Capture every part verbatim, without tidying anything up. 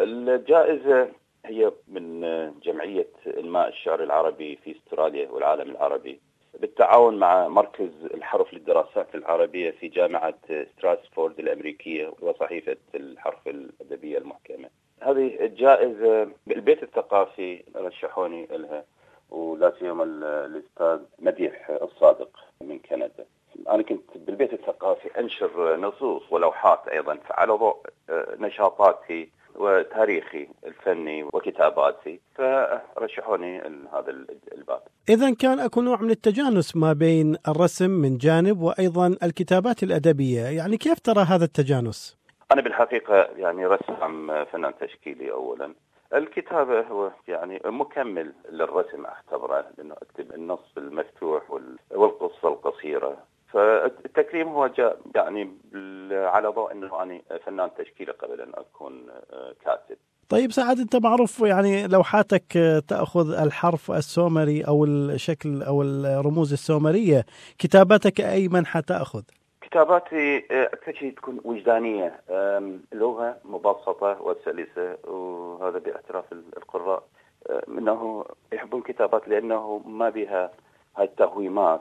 الجائزة هي من جمعية إنماء الشعر العربي في أستراليا والعالم العربي بالتعاون مع مركز الحرف للدراسات العربية في جامعة ستراسفورد الأمريكية وصحيفة الحرف الأدبية المحكمة. هذه الجائزة البيت الثقافي رشحوني لها، ولا سيما الأستاذ مديح الصادق من كندا. أنا كنت بالبيت الثقافي أنشر نصوص ولوحات أيضا على ضوء نشاطاتي وتاريخي الفني وكتاباتي، فرشحوني هذا الباب. إذن كان أكو نوع من التجانس ما بين الرسم من جانب وأيضا الكتابات الأدبية، يعني كيف ترى هذا التجانس؟ أنا بالحقيقة يعني رسام فنان تشكيلي أولا. الكتابة هو يعني مكمل للرسم أعتبره، لأنه أكتب النص المفتوح والقصة القصيرة. فالتكريم هو جاء يعني على ضوء أنه أنا فنان تشكيلي قبل أن أكون كاتب. طيب سعد، أنت معروف يعني لوحاتك تأخذ الحرف السومري أو الشكل أو الرموز السومرية، كتاباتك أي منحى تأخذ؟ كتاباتي أكثر شيء تكون وجدانية، لغة مبسطة وسلسة، وهذا باعتراف القراء أنه يحبون كتابات لأنه ما بها هاي التهويمات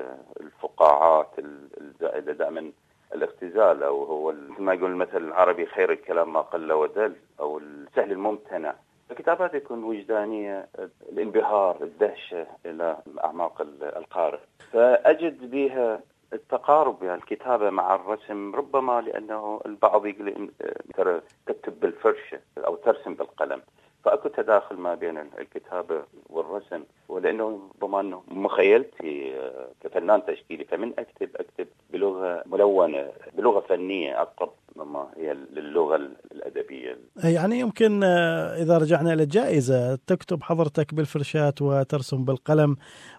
والفقاعات الزائدة دائما الاختزال، أو هو ما يقول المثل العربي خير الكلام ما قل ودل، أو السهل الممتنع. الكتابات تكون وجدانية، الانبهار، الدهشة إلى أعماق القارئ. فأجد بها التقارب يعني الكتابة مع الرسم، ربما لأنه البعض يقول ترى تكتب بالفرشة أو ترسم بالقلم، فأكو تداخل ما بين الكتابة والرسم. ولأنه ضمان مخيلتي كفنان تشكيلي، فمن أكتب أكتب بلغة ملونة، بلغة فنية أقرب مما هي للغة الأدبية. يعني يمكن إذا رجعنا إلى الجائزة تكتب حضرتك بالفرشاة وترسم بالقلم،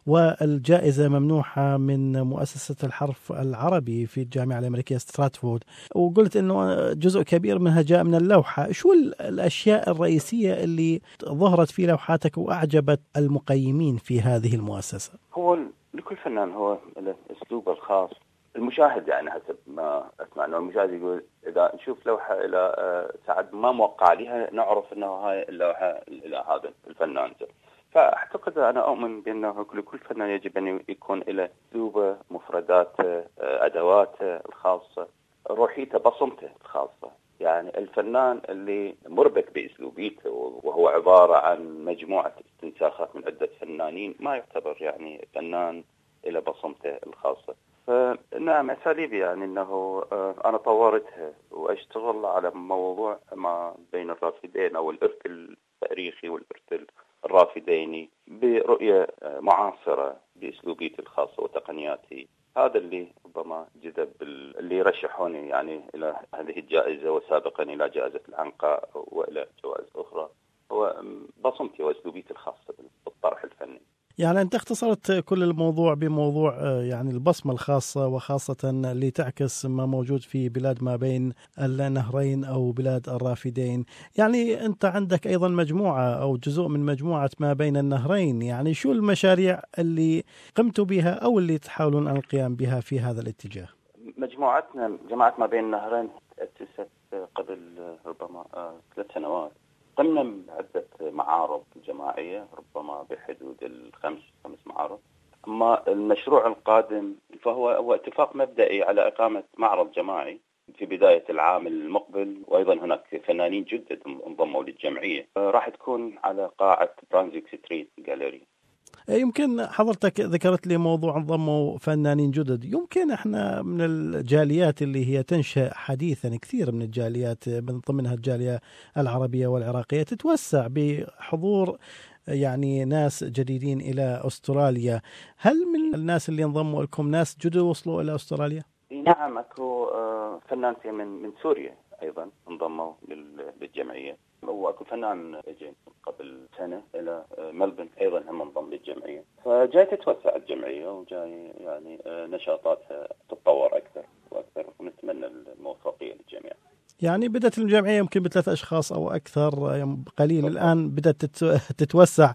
والجائزة ممنوحة من مؤسسة الحرف العربي في الجامعة الأمريكية ستراتفورد، وقلت إنه جزء كبير منها جاء من اللوحة. شو الأشياء الرئيسية اللي ظهرت في لوحاتك وأعجبت المقيمين في هذه المؤسسة؟ هو لكل فنان هو له أسلوبه الخاص. المشاهد يعني حسب ما أسمع أنه المشاهد يقول إذا نشوف لوحة إلى سعد ما موقع عليها نعرف أنه هاي اللوحة إلى هذا الفنان. فأعتقد أنا أؤمن بأنه لكل فنان يجب أن يكون له أسلوبه، مفرداته، أدواته الخاصة، روحيته، بصمته الخاصة. يعني الفنان اللي مربك بأسلوبيته وهو عبارة عن مجموعة استنساخات من عدة فنانين ما يعتبر يعني فنان إلى بصمته الخاصة. فنعم أساليبي يعني أنه أنا طورتها وأشتغل على موضوع ما بين الرافدين أو الإرث التاريخي والإرث الرافديني برؤية معاصرة بأسلوبيتي الخاصة وتقنياتي. هذا اللي ربما جذب اللي رشحوني يعني إلى هذه الجائزة، وسابقا إلى جائزة العنقاء وإلى جوائز أخرى، هو بصمتي وأسلوبيتي الخاصة بالطرح الفني. يعني أنت اختصرت كل الموضوع بموضوع يعني البصمة الخاصة، وخاصة اللي تعكس ما موجود في بلاد ما بين النهرين أو بلاد الرافدين. يعني أنت عندك أيضا مجموعة أو جزء من مجموعة ما بين النهرين، يعني شو المشاريع اللي قمتوا بها أو اللي تحاولون أن القيام بها في هذا الاتجاه؟ مجموعتنا جماعة ما بين النهرين تأسست قبل ربما ثلاث سنوات. قمنا بعدة معارض جماعية ربما بحدود الخمس خمس معارض. أما المشروع القادم فهو هو اتفاق مبدئي على إقامة معرض جماعي في بداية العام المقبل، وأيضا هناك فنانين جدد انضموا للجمعية. راح تكون على قاعة برانزيك ستريت جاليري. يمكن حضرتك ذكرت لي موضوع انضموا فنانين جدد، يمكن احنا من الجاليات اللي هي تنشأ حديثا، كثير من الجاليات من ضمنها الجالية العربية والعراقية تتوسع بحضور يعني ناس جديدين إلى أستراليا. هل من الناس اللي انضموا لكم ناس جدد وصلوا إلى أستراليا؟ نعم، أكو فنان من من سوريا أيضا انضموا للجمعية، واكو فنان اجى قبل سنه الى ملبن ايضا هم انضم للجمعيه. فجاي تتوسع الجمعيه وجاي يعني نشاطاتها تتطور اكثر واكثر، ونتمنى الموفقيه للجميع. يعني بدأت الجمعية يمكن بثلاث أشخاص أو أكثر قليل، الآن بدأت تتوسع.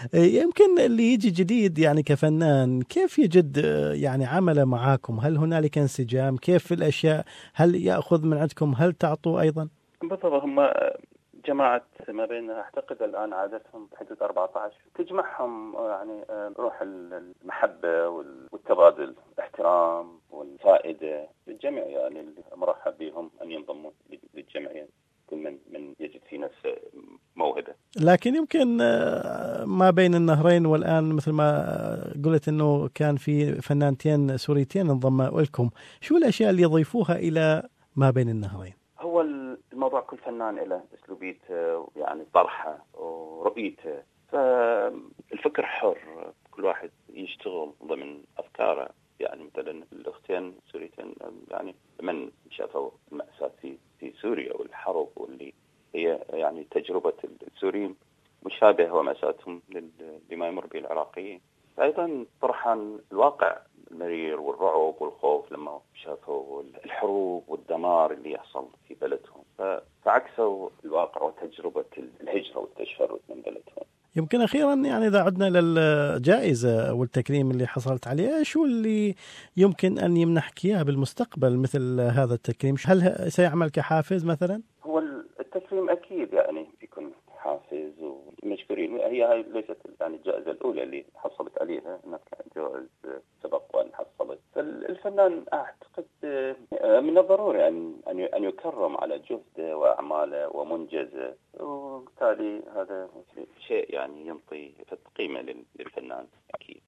يمكن اللي يجي جديد يعني كفنان كيف يجد يعني عمله معاكم؟ هل هنالك انسجام؟ كيف الأشياء؟ هل يأخذ من عندكم؟ هل تعطوا أيضا؟ بالضبط، هم جماعة ما بين أعتقد الآن عددهم بحدود أربعة عشر، تجمعهم يعني روح المحبة والتبادل، الاحترام والفائدة للجميع، يعني مرحب بهم أن ينضموا للجمعية، كل من من يجد في نفسه موهبة. لكن يمكن ما بين النهرين، والآن مثل ما قلت أنه كان في فنانتين سوريتين انضموا لكم، شو الأشياء اللي يضيفوها إلى ما بين النهرين؟ هو الموضوع كل فنان له أسلوبيته، يعني طرحه ورؤيته، فالفكر حر، كل واحد يشتغل ضمن أفكاره. يعني مثلا الأختين السوريتين يعني من شافوا المأساة في في سوريا والحرب، واللي هي يعني تجربة السوريين مشابهة ومأساتهم لما يمر به العراقيين، أيضا طرحان الواقع المرير والرعب والخوف لما شافوا الحروب والدمار اللي يحصل في بلدهم، فعكسوا الواقع وتجربة الهجرة والتشرد من بلدهم. يمكن أخيرا يعني إذا عدنا للجائزة والتكريم اللي حصلت عليه، شو اللي يمكن أن يمنحك إياه بالمستقبل مثل هذا التكريم؟ هل سيعمل كحافز مثلا؟ هو التكريم أكيد يعني بيكون حافز ومشكورين. هي هاي ليست يعني الجائزة الأولى اللي حصلت عليها، هناك جوائز سبق وأن حصلت. فالفنان أعتقد من الضروري أن أن يكرم على جهده وأعماله ومنجزه، وبالتالي هذا شيء يعني ينطي قيمة للفنان أكيد.